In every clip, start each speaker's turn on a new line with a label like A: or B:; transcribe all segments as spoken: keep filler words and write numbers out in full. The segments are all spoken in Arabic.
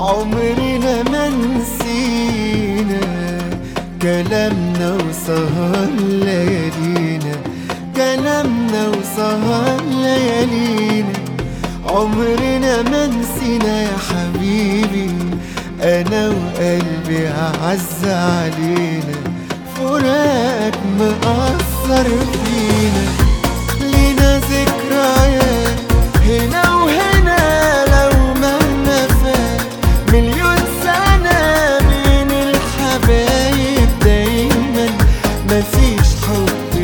A: عمرنا ما نسينا كلامنا وسهر ليالينا، كلامنا وسهر ليالينا. عمرنا ما نسينا يا حبيبي، أنا وقلبي أعز علينا. فراقك مأثر فينا، لينا ذكريات هنا وهنا. لو مهما فات مليون سنة بين الحبايب، دايما مفيش حب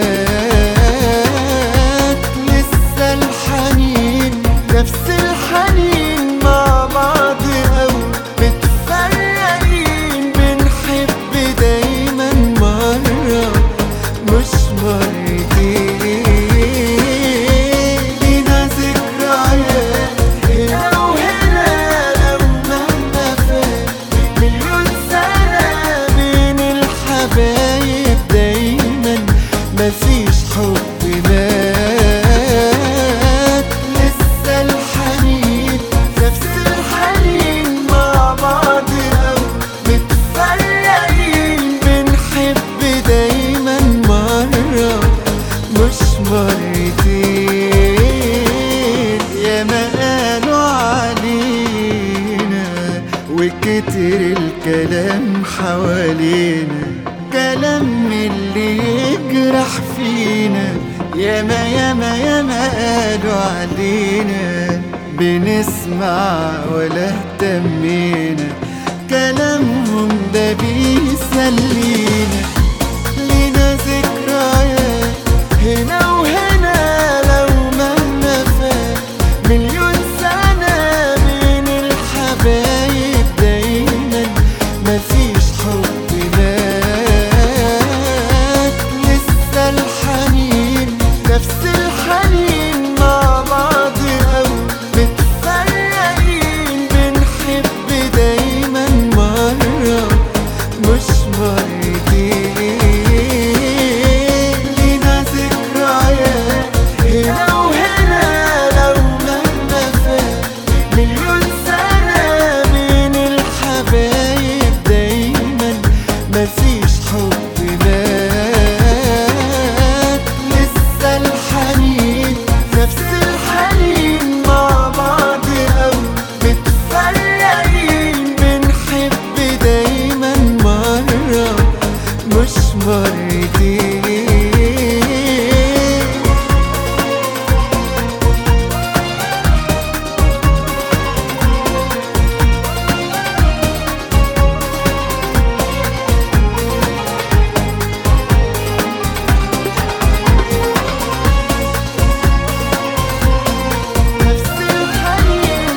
A: مات. لسه الحنين نفس الحنين مع بعض، أو متفرقين بنحب دايما مرة مش مرتين. لينا ذكريات هنا وهنا، لو مهما فات مليون سنة بين الحبايب، دايما مفيش حب مات. لسه الحنين نفس الحنين مع بعض، أو متفرقين بنحب دايما مرة مش مرتين. ياما قالوا علينا وكتر الكلام حوالينا، كلام اللي يجرح فينا. ياما ياما ياما قالوا علينا، بنسمع ولا اهتمينا. كلامهم ده بيسلينا. لينا ذكريات هنا وهنا، لو مهما فات مليون سنة بين الحبايب، دايما مفيش حب مات. لسه الحنين نفس الحنين مع بعض، أو متفرقين بنحب دايما مرة مش مرتين. لينا ذكريات هنا وهنا، لو مهما فات مليون سنة بين الحبايب، دايما مفيش حب مات. لسه الحنين نفس الحنين مع بعض، أو متفرقين بنحب دايما مرة مش مرتين. نفس الحنين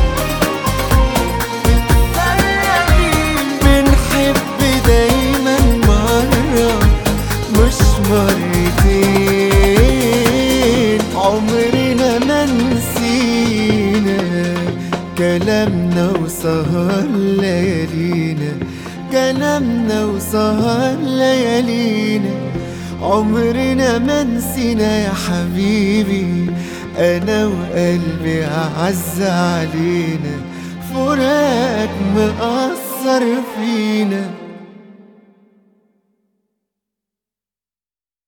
A: متفرقين بنحب دايما مرة مش مرتين. عمرنا ما نسينا كلامنا وسهر ليالينا، كلامنا وسهر ليالينا. عمرنا ما نسينا يا حبيبي، أنا وقلبي أعز علينا. فراقك مأثر فينا.